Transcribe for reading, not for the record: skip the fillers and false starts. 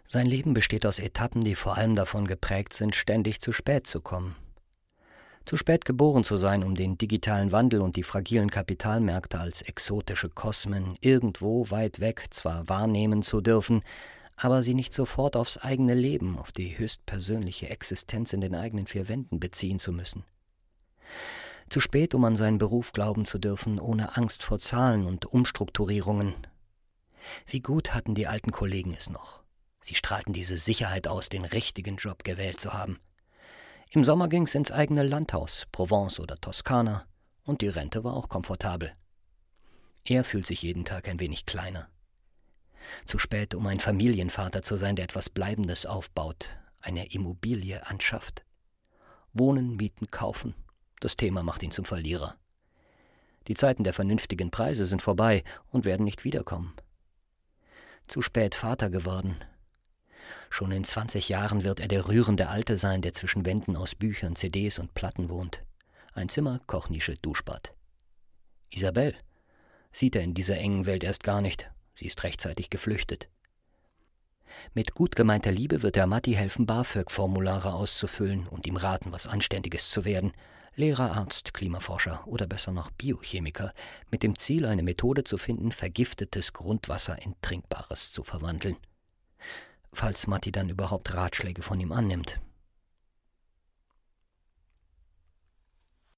Sein Leben besteht aus Etappen, die vor allem davon geprägt sind, ständig zu spät zu kommen. Zu spät geboren zu sein, um den digitalen Wandel und die fragilen Kapitalmärkte als exotische Kosmen irgendwo weit weg zwar wahrnehmen zu dürfen, aber sie nicht sofort aufs eigene Leben, auf die höchstpersönliche Existenz in den eigenen vier Wänden beziehen zu müssen. Zu spät, um an seinen Beruf glauben zu dürfen, ohne Angst vor Zahlen und Umstrukturierungen. Wie gut hatten die alten Kollegen es noch. Sie strahlten diese Sicherheit aus, den richtigen Job gewählt zu haben. Im Sommer ging's ins eigene Landhaus, Provence oder Toskana, und die Rente war auch komfortabel. Er fühlt sich jeden Tag ein wenig kleiner. Zu spät, um ein Familienvater zu sein, der etwas Bleibendes aufbaut, eine Immobilie anschafft. Wohnen, mieten, kaufen, das Thema macht ihn zum Verlierer. Die Zeiten der vernünftigen Preise sind vorbei und werden nicht wiederkommen. Zu spät Vater geworden. Schon in 20 Jahren wird er der rührende Alte sein, der zwischen Wänden aus Büchern, CDs und Platten wohnt. Ein Zimmer, Kochnische, Duschbad. Isabelle sieht er in dieser engen Welt erst gar nicht. Sie ist rechtzeitig geflüchtet. Mit gut gemeinter Liebe wird er Matti helfen, BAföG-Formulare auszufüllen und ihm raten, was Anständiges zu werden. Lehrer, Arzt, Klimaforscher oder besser noch Biochemiker, mit dem Ziel, eine Methode zu finden, vergiftetes Grundwasser in Trinkbares zu verwandeln. Falls Matti dann überhaupt Ratschläge von ihm annimmt.